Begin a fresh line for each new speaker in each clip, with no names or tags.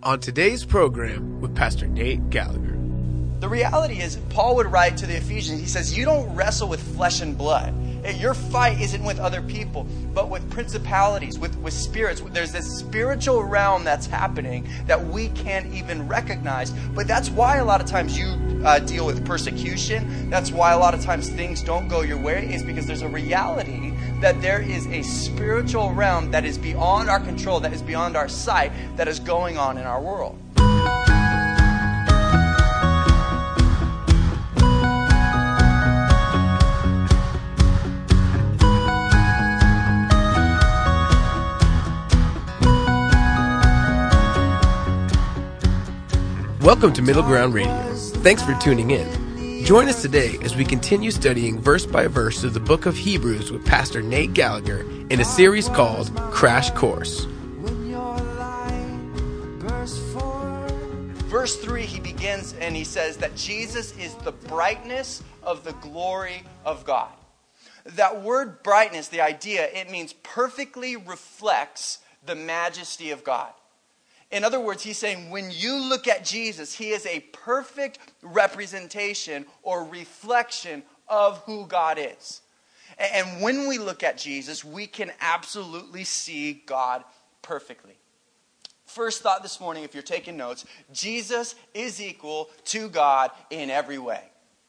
On today's program with Pastor Nate Gallagher.
The reality is, Paul would write to the Ephesians, he says, you don't wrestle with flesh and blood. Your fight isn't with other people, but with principalities, with spirits. There's this spiritual realm that's happening that we can't even recognize. But that's why a lot of times you deal with persecution. That's why a lot of times things don't go your way, is because there's a reality that there is a spiritual realm that is beyond our control, that is beyond our sight, that is going on in our world.
Welcome to Middle Ground Radio. Thanks for tuning in. Join us today as we continue studying verse by verse through the book of Hebrews with Pastor Nate Gallagher in a series called Crash Course.
Verse 3, he begins and he says that Jesus is the brightness of the glory of God. That word brightness, the idea, it means perfectly reflects the majesty of God. In other words, he's saying when you look at Jesus, he is a perfect representation or reflection of who God is. And when we look at Jesus, we can absolutely see God perfectly. First thought this morning, if you're taking notes, Jesus is equal to God in every way.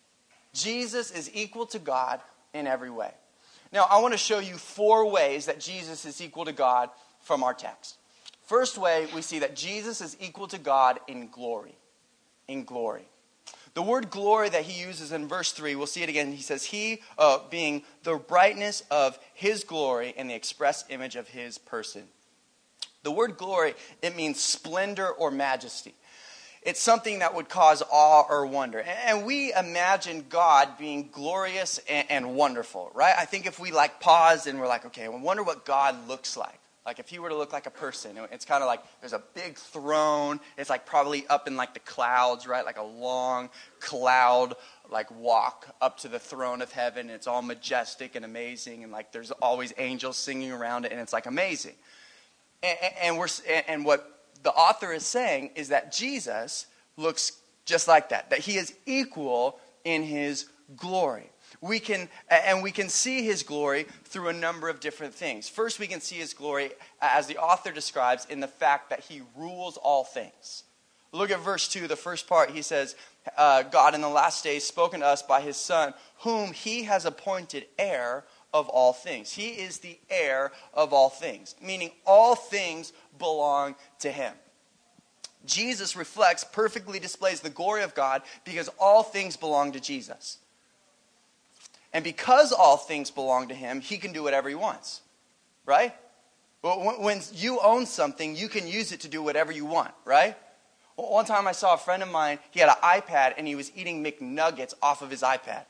Jesus is equal to God in every way. Now, I want to show you 4 ways that Jesus is equal to God from our text. First way, we see that Jesus is equal to God in glory. In glory. The word glory that he uses in verse 3, we'll see it again. He says, he being the brightness of his glory and the express image of his person. The word glory, it means splendor or majesty. It's something that would cause awe or wonder. And we imagine God being glorious and wonderful, right? I think if we pause and we're like, okay, I wonder what God looks like. Like if he were to look like a person, it's kind of like there's a big throne. It's like probably up in the clouds, right? Like a long cloud walk up to the throne of heaven. It's all majestic and amazing, and there's always angels singing around it, and it's amazing. And what the author is saying is that Jesus looks just like that. That he is equal in his glory. We can see his glory through a number of different things. First, we can see his glory, as the author describes, in the fact that he rules all things. Look at verse 2, the first part. He says, God in the last days spoken to us by his Son, whom he has appointed heir of all things. He is the heir of all things, meaning all things belong to him. Jesus perfectly displays the glory of God because all things belong to Jesus. And because all things belong to him, he can do whatever he wants, right? When you own something, you can use it to do whatever you want, right? One time I saw a friend of mine, he had an iPad and he was eating McNuggets off of his iPad.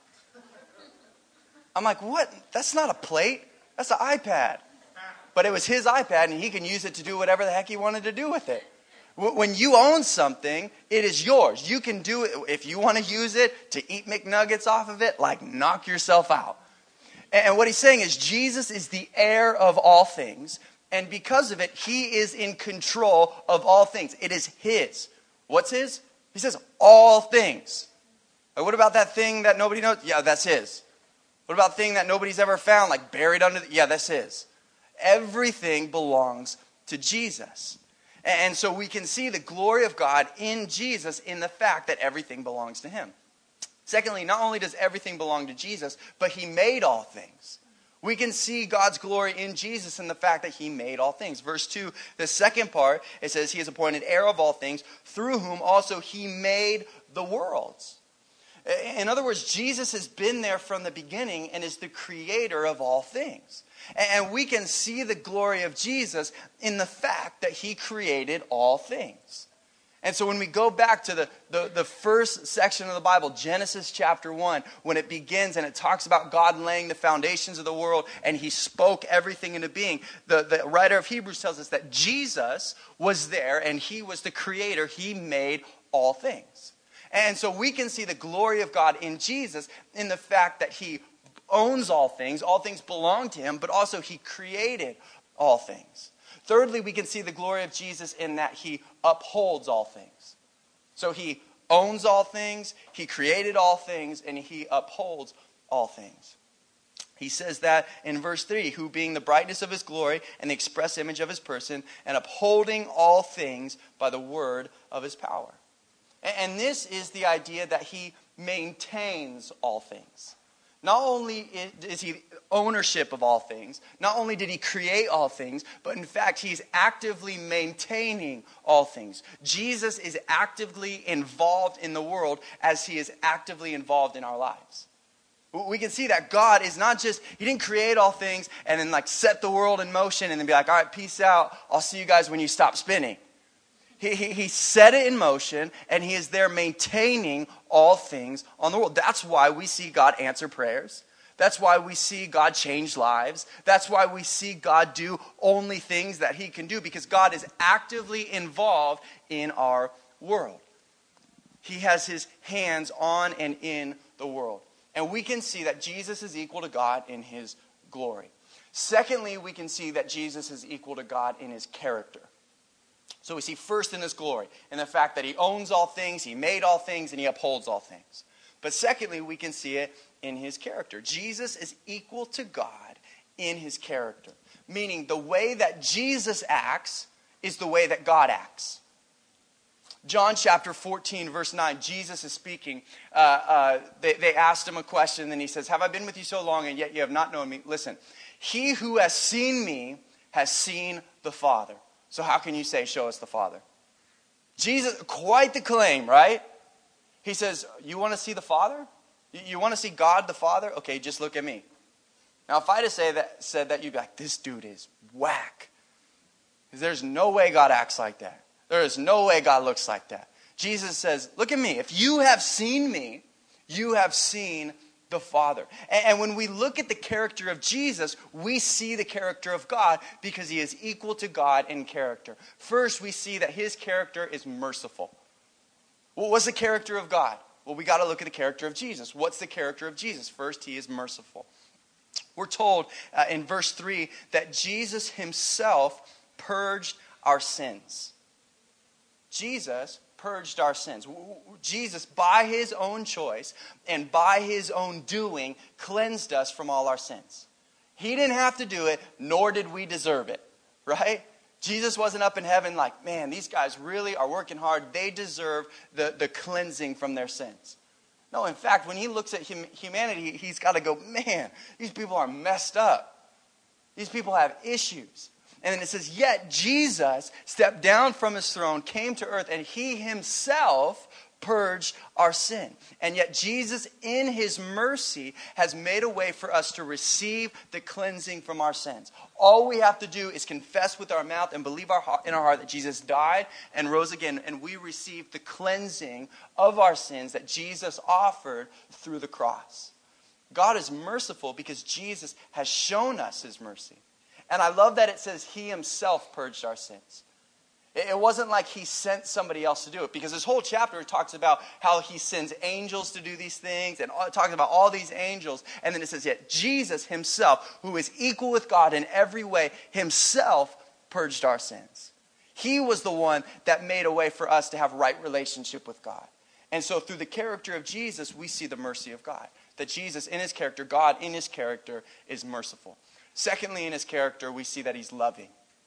I'm like, what? That's not a plate. That's an iPad. But it was his iPad and he can use it to do whatever the heck he wanted to do with it. When you own something, it is yours. You can do it. If you want to use it to eat McNuggets off of it, knock yourself out. And what he's saying is Jesus is the heir of all things. And because of it, he is in control of all things. It is his. What's his? He says all things. What about that thing that nobody knows? Yeah, that's his. What about the thing that nobody's ever found, buried under yeah, that's his. Everything belongs to Jesus. And so we can see the glory of God in Jesus in the fact that everything belongs to him. Secondly, not only does everything belong to Jesus, but he made all things. We can see God's glory in Jesus in the fact that he made all things. Verse 2, the second part, it says he is appointed heir of all things, through whom also he made the worlds. In other words, Jesus has been there from the beginning and is the creator of all things. And we can see the glory of Jesus in the fact that he created all things. And so when we go back to the first section of the Bible, Genesis chapter 1, when it begins and it talks about God laying the foundations of the world and he spoke everything into being, the writer of Hebrews tells us that Jesus was there and he was the creator. He made all things. And so we can see the glory of God in Jesus in the fact that he owns all things belong to him, but also he created all things. Thirdly, we can see the glory of Jesus in that he upholds all things. So he owns all things, he created all things, and he upholds all things. He says that in verse 3, who being the brightness of his glory and the express image of his person, and upholding all things by the word of his power. And this is the idea that he maintains all things. Not only is he ownership of all things, not only did he create all things, but in fact he's actively maintaining all things. Jesus is actively involved in the world as he is actively involved in our lives. We can see that God is not just, he didn't create all things and then like set the world in motion and then be like, all right, peace out. I'll see you guys when you stop spinning. He set it in motion, and he is there maintaining all things on the world. That's why we see God answer prayers. That's why we see God change lives. That's why we see God do only things that he can do, because God is actively involved in our world. He has his hands on and in the world. And we can see that Jesus is equal to God in his glory. Secondly, we can see that Jesus is equal to God in his character. So we see first in his glory, in the fact that he owns all things, he made all things, and he upholds all things. But secondly, we can see it in his character. Jesus is equal to God in his character. Meaning the way that Jesus acts is the way that God acts. John chapter 14, verse 9, Jesus is speaking. They asked him a question, and he says, have I been with you so long, and yet you have not known me? Listen, he who has seen me has seen the Father. So how can you say, show us the Father? Jesus, quite the claim, right? He says, you want to see the Father? You want to see God the Father? Okay, just look at me. Now, if I had said that, you'd be like, this dude is whack. Because there's no way God acts like that. There is no way God looks like that. Jesus says, look at me. If you have seen me, you have seen the Father. And when we look at the character of Jesus, we see the character of God because he is equal to God in character. First, we see that his character is merciful. Well, what's the character of God? Well, we got to look at the character of Jesus. What's the character of Jesus? First, he is merciful. We're told in verse 3 that Jesus himself purged our sins. Jesus purged our sins. Jesus, by his own choice and by his own doing, cleansed us from all our sins. He didn't have to do it, nor did we deserve it, right? Jesus wasn't up in heaven like, man, these guys really are working hard. They deserve the cleansing from their sins. No, in fact, when he looks at humanity, he's got to go, man, these people are messed up. These people have issues. And then it says, yet Jesus stepped down from his throne, came to earth, and he himself purged our sin. And yet Jesus, in his mercy, has made a way for us to receive the cleansing from our sins. All we have to do is confess with our mouth and believe in our heart that Jesus died and rose again, and we receive the cleansing of our sins that Jesus offered through the cross. God is merciful because Jesus has shown us his mercy. And I love that it says he himself purged our sins. It wasn't like he sent somebody else to do it, because this whole chapter talks about how he sends angels to do these things, and it talks about all these angels. And then it says, yet Jesus himself, who is equal with God in every way, himself purged our sins. He was the one that made a way for us to have right relationship with God. And so through the character of Jesus, we see the mercy of God. That Jesus in his character, God in his character, is merciful. Secondly, in his character, we see that he's loving.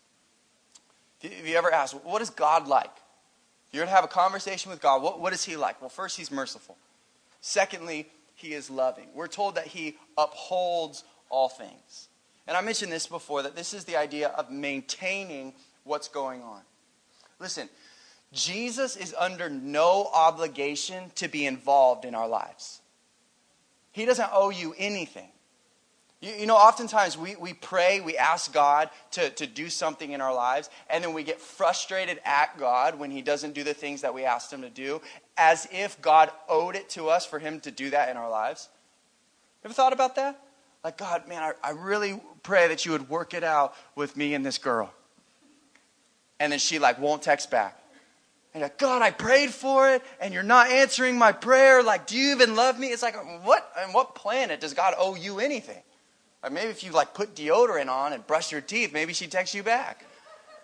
Have you ever asked, what is God like? You're going to have a conversation with God. What is he like? Well, first, he's merciful. Secondly, he is loving. We're told that he upholds all things. And I mentioned this before, that this is the idea of maintaining what's going on. Listen, Jesus is under no obligation to be involved in our lives. He doesn't owe you anything. You know, oftentimes we pray, we ask God to do something in our lives, and then we get frustrated at God when he doesn't do the things that we asked him to do, as if God owed it to us for him to do that in our lives. Ever thought about that? Like, God, man, I really pray that you would work it out with me and this girl. And then she won't text back. And you're like, God, I prayed for it, and you're not answering my prayer. Like, do you even love me? It's like, what? On what planet does God owe you anything? Or maybe if you put deodorant on and brush your teeth, maybe she'd text you back.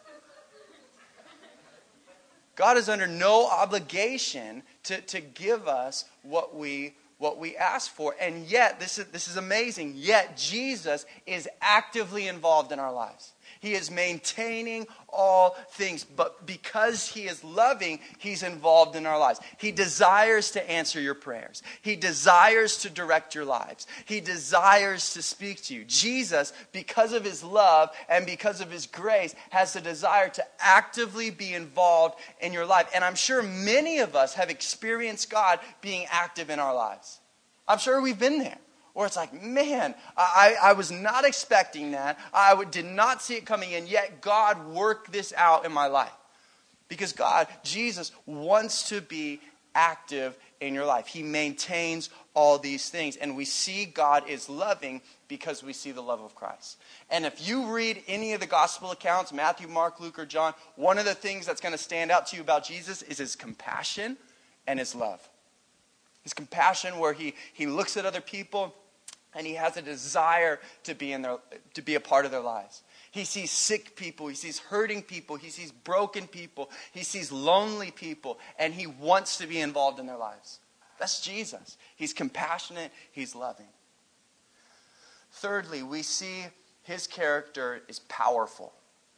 God is under no obligation to give us what we ask for. And yet, this is amazing, yet Jesus is actively involved in our lives. He is maintaining all things. But because he is loving, he's involved in our lives. He desires to answer your prayers. He desires to direct your lives. He desires to speak to you. Jesus, because of his love and because of his grace, has the desire to actively be involved in your life. And I'm sure many of us have experienced God being active in our lives. I'm sure we've been there. Or it's like, man, I was not expecting that. I did not see it coming in, yet God worked this out in my life. Because God, Jesus, wants to be active in your life. He maintains all these things. And we see God is loving because we see the love of Christ. And if you read any of the gospel accounts, Matthew, Mark, Luke, or John, one of the things that's going to stand out to you about Jesus is his compassion and his love. His compassion, where he looks at other people and he has a desire to be a part of their lives. He sees sick people, he sees hurting people, he sees broken people, he sees lonely people, and he wants to be involved in their lives. That's Jesus. He's compassionate, he's loving. Thirdly, we see his character is powerful.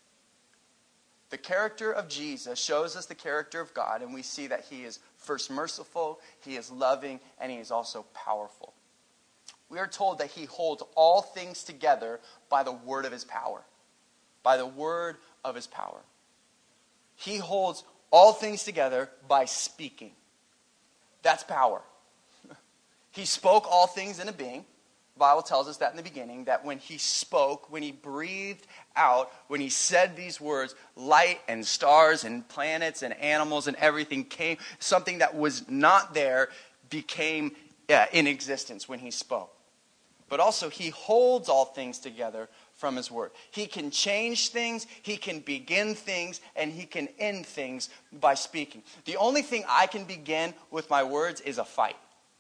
The character of Jesus shows us the character of God, and we see that he is first merciful, he is loving, and he is also powerful. We are told that he holds all things together by the word of his power. By the word of his power. He holds all things together by speaking. That's power. He spoke all things into being. The Bible tells us that in the beginning, that when he spoke, when he breathed out, when he said these words, light and stars and planets and animals and everything came, something that was not there became in existence when he spoke. But also, he holds all things together from his word. He can change things, he can begin things, and he can end things by speaking. The only thing I can begin with my words is a fight.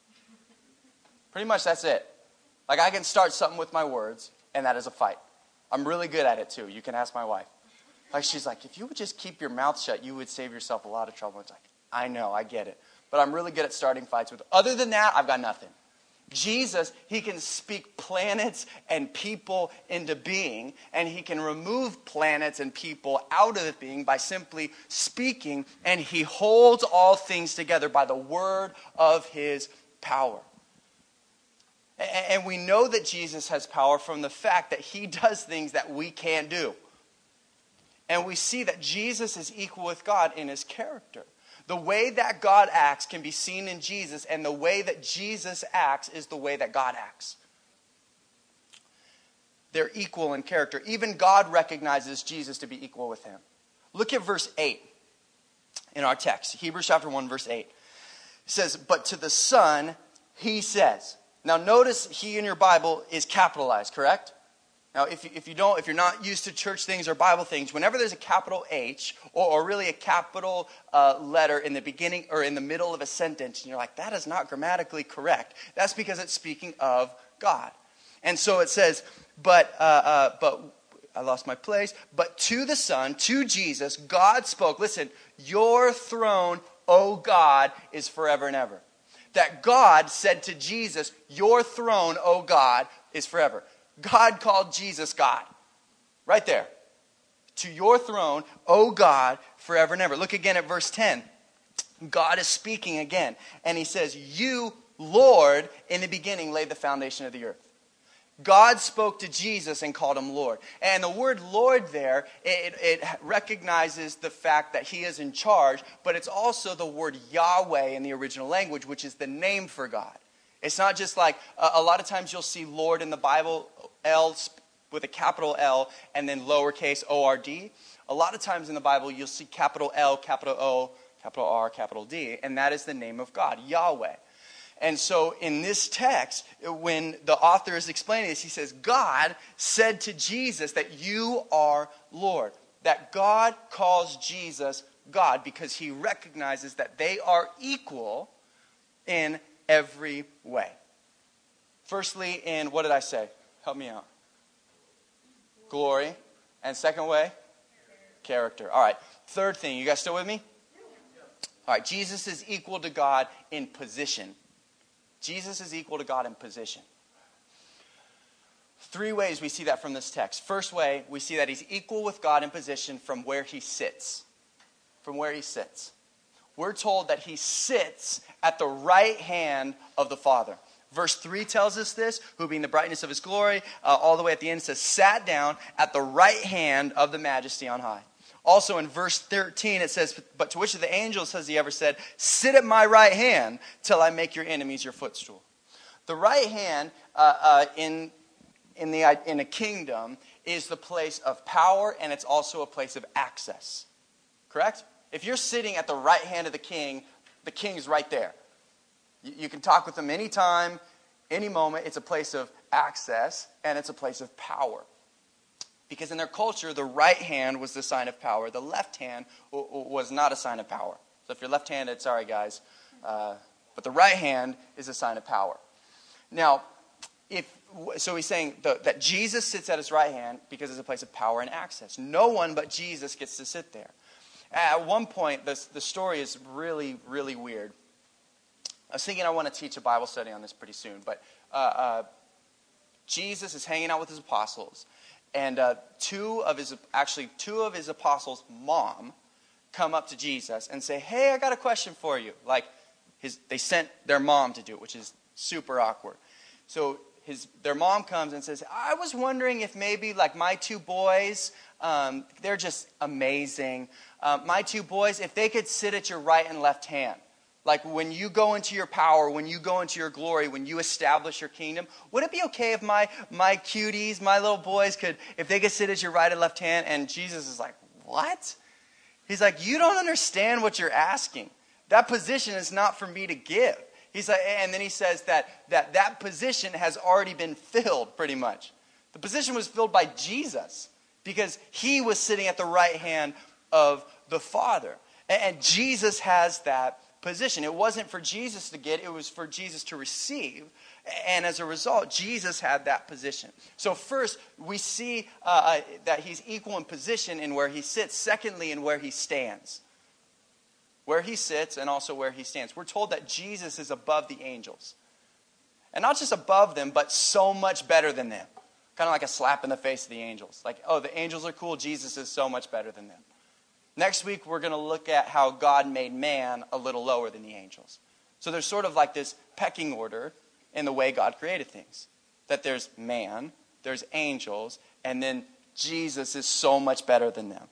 Pretty much that's it. Like, I can start something with my words, and that is a fight. I'm really good at it too. You can ask my wife. Like, she's like, if you would just keep your mouth shut, you would save yourself a lot of trouble. It's like, I know, I get it. But I'm really good at starting fights with. Other than that, I've got nothing. Jesus, he can speak planets and people into being, and he can remove planets and people out of being by simply speaking, and he holds all things together by the word of his power. And we know that Jesus has power from the fact that he does things that we can't do. And we see that Jesus is equal with God in his character. The way that God acts can be seen in Jesus, and the way that Jesus acts is the way that God acts. They're equal in character. Even God recognizes Jesus to be equal with him. Look at verse 8 in our text. Hebrews chapter 1, verse 8. It says, but to the Son, he says. Now notice he in your Bible is capitalized, correct? Now, if you're not used to church things or Bible things, whenever there's a capital H or really a capital letter in the beginning or in the middle of a sentence, and you're like, that is not grammatically correct. That's because it's speaking of God. And so it says, but I lost my place. But to the Son, to Jesus, God spoke. Listen, your throne, O God, is forever and ever. That God said to Jesus, your throne, O God, is forever. God called Jesus God. Right there. To your throne, O God, forever and ever. Look again at verse 10. God is speaking again. And he says, you, Lord, in the beginning laid the foundation of the earth. God spoke to Jesus and called him Lord. And the word Lord there, it recognizes the fact that he is in charge, but it's also the word Yahweh in the original language, which is the name for God. It's not just like, a lot of times you'll see Lord in the Bible, L with a capital L, and then lowercase O-R-D. A lot of times in the Bible you'll see capital L, capital O, capital R, capital D, and that is the name of God, Yahweh. And so in this text, when the author is explaining this, he says, God said to Jesus that you are Lord. That God calls Jesus God because he recognizes that they are equal in every way. Firstly, in, what did I say? Help me out. Glory. And second way? Character. All right. Third thing. You guys still with me? All right, Jesus is equal to God in position. Jesus is equal to God in position. 3 ways we see that from this text. First way, we see that he's equal with God in position from where he sits. From where he sits. We're told that he sits at the right hand of the Father. Verse 3 tells us this, who being the brightness of his glory, all the way at the end says, sat down at the right hand of the majesty on high. Also in verse 13 it says, but to which of the angels has he ever said, sit at my right hand till I make your enemies your footstool. The right hand in a kingdom is the place of power, and it's also a place of access. Correct? If you're sitting at the right hand of the king's right there. You can talk with him anytime, any moment. It's a place of access, and it's a place of power. Because in their culture, the right hand was the sign of power. The left hand was not a sign of power. So if you're left-handed, sorry guys. But the right hand is a sign of power. Now, so he's saying that Jesus sits at his right hand because it's a place of power and access. No one but Jesus gets to sit there. At one point, the story is really, really weird. I was thinking I want to teach a Bible study on this pretty soon. But Jesus is hanging out with his apostles. And two of his apostles' mom come up to Jesus and say, hey, I got a question for you. Like, they sent their mom to do it, which is super awkward. So their mom comes and says, I was wondering if maybe like my 2 boys, they're just amazing. My 2 boys, if they could sit at your right and left hand. Like when you go into your power, when you go into your glory, when you establish your kingdom, would it be okay if my cuties, my little boys if they could sit at your right and left hand? And Jesus is like, what? He's like, you don't understand what you're asking. That position is not for me to give. He's like, and then he says that position has already been filled pretty much. The position was filled by Jesus because he was sitting at the right hand of the Father. And Jesus has that position. It wasn't for Jesus to get, it was for Jesus to receive. And as a result, Jesus had that position. So first, we see that he's equal in position in where he sits. Secondly, in where he stands. Where he sits and also where he stands. We're told that Jesus is above the angels. And not just above them, but so much better than them. Kind of like a slap in the face of the angels. Like, oh, the angels are cool. Jesus is so much better than them. Next week, we're going to look at how God made man a little lower than the angels. So there's sort of like this pecking order in the way God created things. That there's man, there's angels, and then Jesus is so much better than them.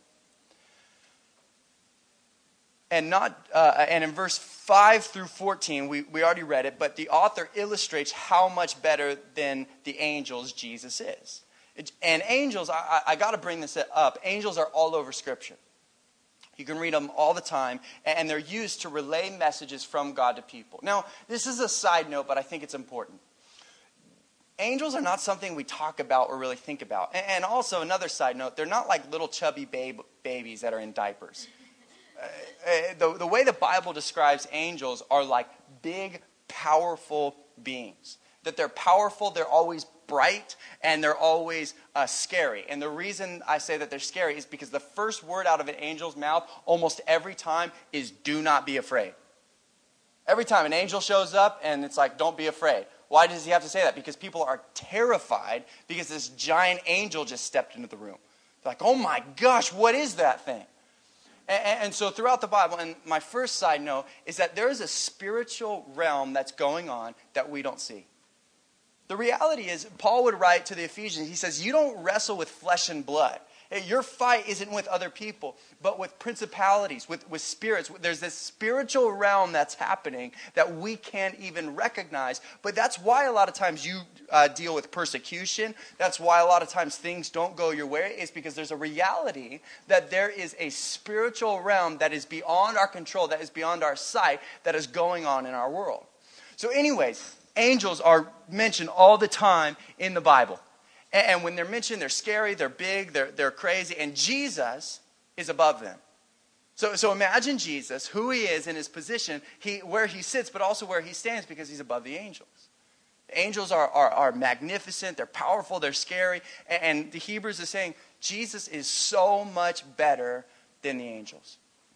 And in verse 5 through 14, we already read it, but the author illustrates how much better than the angels Jesus is. And angels, I got to bring this up, angels are all over Scripture. You can read them all the time, and they're used to relay messages from God to people. Now, this is a side note, but I think it's important. Angels are not something we talk about or really think about. And also, another side note, they're not like little chubby babies that are in diapers. The way the Bible describes angels are like big, powerful beings. That they're powerful, they're always bright, and they're always scary. And the reason I say that they're scary is because the first word out of an angel's mouth almost every time is do not be afraid. Every time an angel shows up and it's like, don't be afraid. Why does he have to say that? Because people are terrified because this giant angel just stepped into the room. They're like, oh my gosh, what is that thing? And so throughout the Bible, and my first side note is that there is a spiritual realm that's going on that we don't see. The reality is, Paul would write to the Ephesians, he says, you don't wrestle with flesh and blood. Your fight isn't with other people, but with principalities, with spirits. There's this spiritual realm that's happening that we can't even recognize. But that's why a lot of times you deal with persecution. That's why a lot of times things don't go your way. It's because there's a reality that there is a spiritual realm that is beyond our control, that is beyond our sight, that is going on in our world. So anyways, angels are mentioned all the time in the Bible. And when they're mentioned, they're scary, they're big, they're crazy, and Jesus is above them. So imagine Jesus, who he is in his position, where he sits, but also where he stands because he's above the angels. The angels are magnificent, they're powerful, they're scary, and the Hebrews is saying Jesus is so much better than the angels.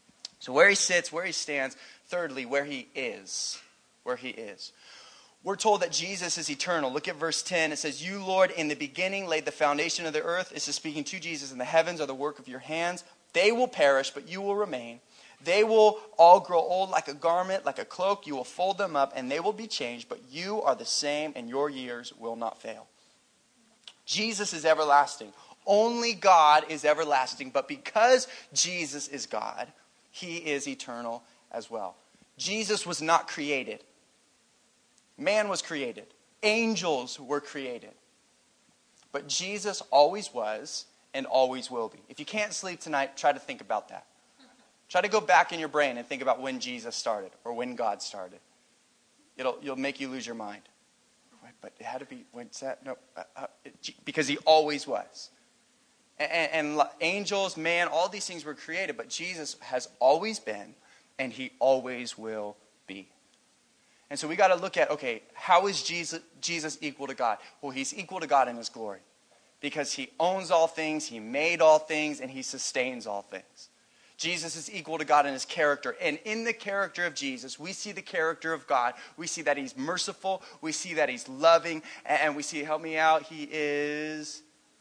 So where he sits, where he stands. Thirdly, where he is. Where he is. We're told that Jesus is eternal. Look at verse 10. It says, you, Lord, in the beginning laid the foundation of the earth. This is speaking to Jesus. And the heavens are the work of your hands. They will perish, but you will remain. They will all grow old like a garment, like a cloak. You will fold them up, and they will be changed. But you are the same, and your years will not fail. Jesus is everlasting. Only God is everlasting. But because Jesus is God, he is eternal as well. Jesus was not created. Man was created. Angels were created. But Jesus always was and always will be. If you can't sleep tonight, try to think about that. Try to go back in your brain and think about when Jesus started or when God started. It'll make you lose your mind. But it had to be, when's that? No, because he always was. And angels, man, all these things were created, but Jesus has always been, and he always will be. And so we got to look at, okay, how is Jesus equal to God? Well, he's equal to God in his glory, because he owns all things, he made all things, and he sustains all things. Jesus is equal to God in his character. And in the character of Jesus, we see the character of God. We see that he's merciful. We see that he's loving. And we see, help me out, he is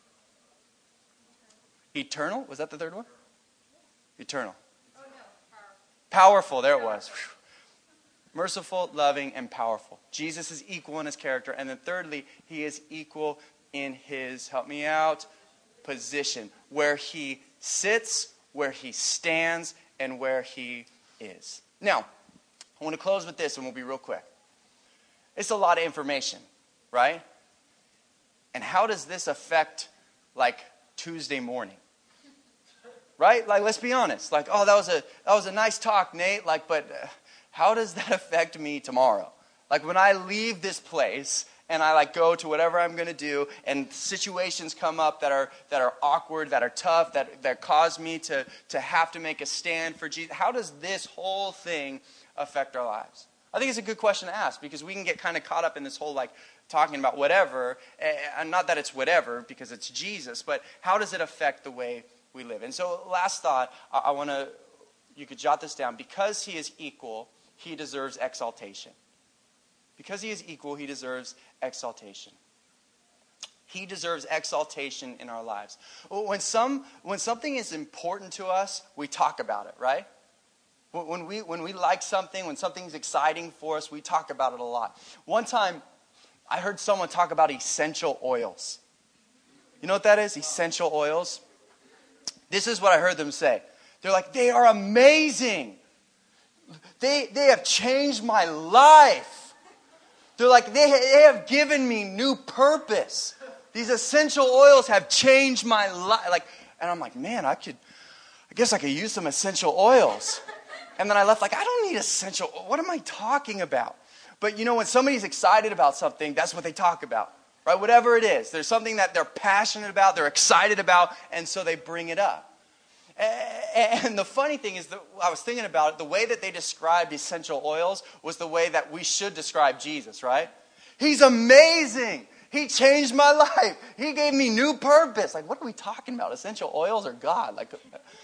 eternal. Was that the third one? Eternal.
Oh, no.
Powerful. There it was. Merciful, loving, and powerful. Jesus is equal in his character. And then thirdly, he is equal in his, help me out, position. Where he sits, where he stands, and where he is. Now, I want to close with this, and we'll be real quick. It's a lot of information, right? And how does this affect, like, Tuesday morning? Right? Like, let's be honest. Like, oh, that was a nice talk, Nate. Like, but how does that affect me tomorrow? Like, when I leave this place and I like go to whatever I'm going to do, and situations come up that are awkward, that are tough, that cause me to have to make a stand for Jesus. How does this whole thing affect our lives? I think it's a good question to ask, because we can get kind of caught up in this whole like talking about whatever, and not that it's whatever because it's Jesus, but how does it affect the way we live? And so last thought, I want to, you could jot this down. Because he is equal, he deserves exaltation. Because he is equal, he deserves exaltation. He deserves exaltation in our lives. When something is important to us, we talk about it, right? When we like something, when something's exciting for us, we talk about it a lot. One time, I heard someone talk about essential oils. You know what that is? Essential oils. This is what I heard them say. They're like, they are amazing. They have changed my life. They're like, they have given me new purpose. These essential oils have changed my life. Like, and I'm like, man, I guess I could use some essential oils. And then I left like, I don't need essential. What am I talking about? But you know, when somebody's excited about something, that's what they talk about, right? Whatever it is, there's something that they're passionate about, they're excited about, and so they bring it up. And the funny thing is that I was thinking about it, the way that they described essential oils was the way that we should describe Jesus, right? He's amazing. He changed my life. He gave me new purpose. Like, what are we talking about? Essential oils or God? Like,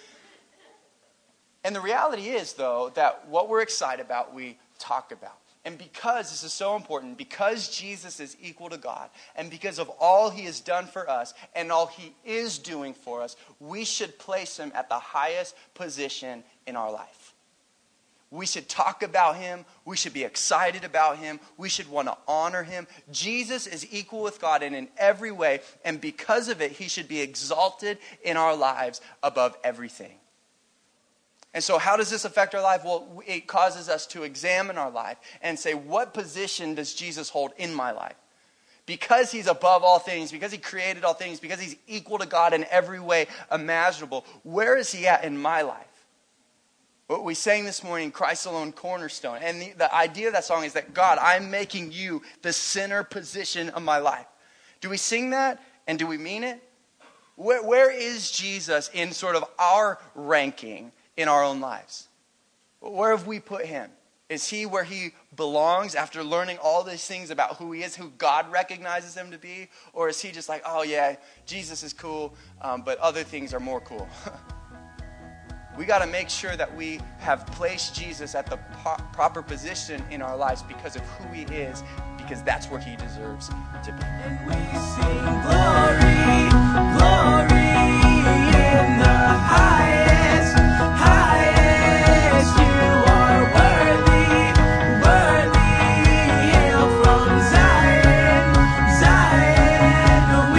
and the reality is, though, that what we're excited about, we talk about. And because this is so important, because Jesus is equal to God, and because of all he has done for us and all he is doing for us, we should place him at the highest position in our life. We should talk about him. We should be excited about him. We should want to honor him. Jesus is equal with God in every way, and because of it, he should be exalted in our lives above everything. And so how does this affect our life? Well, it causes us to examine our life and say, what position does Jesus hold in my life? Because he's above all things, because he created all things, because he's equal to God in every way imaginable, where is he at in my life? What we sang this morning, Christ Alone Cornerstone. And the idea of that song is that, God, I'm making you the center position of my life. Do we sing that? And do we mean it? Where is Jesus in sort of our ranking in our own lives? Where have we put him? Is he where he belongs after learning all these things about who he is, who God recognizes him to be? Or is he just like, oh yeah, Jesus is cool, but other things are more cool? We got to make sure that we have placed Jesus at the proper position in our lives because of who he is, because that's where he deserves to be.
And we sing glory, glory in the highest, highest. You are worthy, worthy. Hail from Zion, Zion.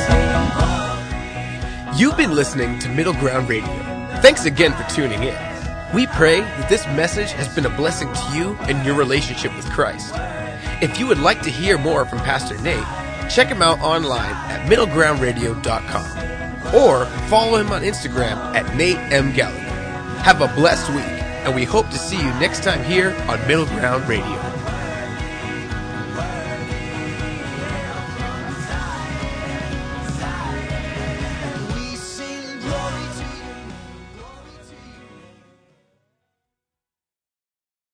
We sing glory.
You've been listening to Middle Ground Radio. Thanks again for tuning in. We pray that this message has been a blessing to you and your relationship with Christ. If you would like to hear more from Pastor Nate, check him out online at middlegroundradio.com or follow him on Instagram at Nate M. Gallagher. Have a blessed week, and we hope to see you next time here on Middle Ground Radio.